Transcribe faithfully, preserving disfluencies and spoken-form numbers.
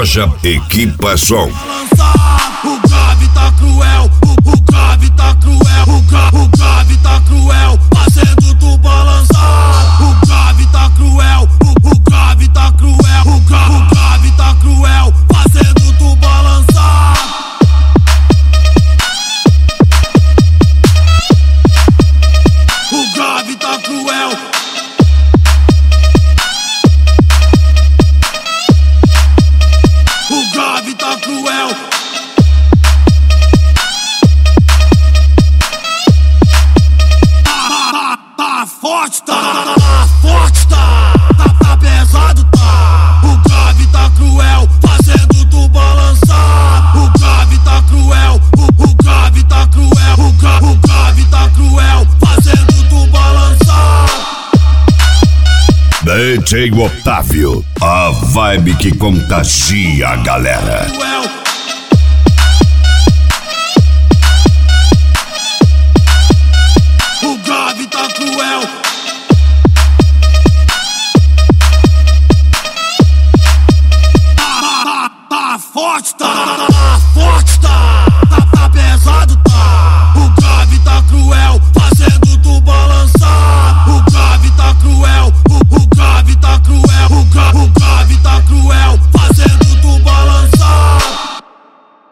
Loja Equipa Som. O grave tá cruel, o, o grave tá cruel, o, gra, o grave tá cruel, fazendo tu balançar. O grave tá cruel, o, o grave tá cruel, o, gra, o grave tá cruel, fazendo tu balançar. O grave tá cruel. O grave tá cruel. Tá forte, tá, tá forte, tá, tá, tá pesado, tá. O grave tá cruel, fazendo tu balançar. O grave tá cruel, o, o grave tá cruel, o, gra, o grave tá cruel, fazendo tu balançar. D J Otávio, a vibe que contagia a galera. O grave tá cruel. Tá, tá, tá forte, tá.